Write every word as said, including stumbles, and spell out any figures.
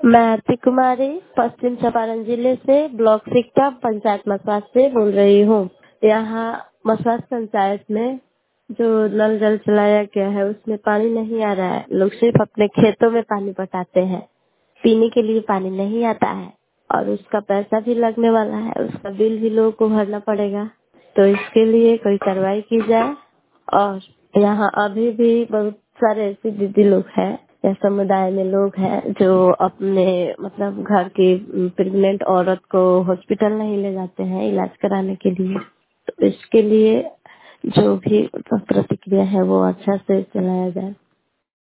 मैं आरती कुमारी पश्चिम चंपारण जिले से ब्लॉक सिकटा पंचायत मसवास से बोल रही हूँ। यहाँ मसवास पंचायत में जो नल जल चलाया गया है उसमें पानी नहीं आ रहा है। लोग सिर्फ अपने खेतों में पानी पटाते हैं, पीने के लिए पानी नहीं आता है और उसका पैसा भी लगने वाला है, उसका बिल भी लोगों को भरना पड़ेगा। तो इसके लिए कोई कार्रवाई की जाए। और यहाँ अभी भी बहुत सारे ऐसे दीदी लोग हैं या समुदाय में लोग हैं जो अपने मतलब घर की प्रेग्नेंट औरत को हॉस्पिटल नहीं ले जाते हैं इलाज कराने के लिए। तो इसके लिए जो भी प्रतिक्रिया है वो अच्छा से चलाया जाए।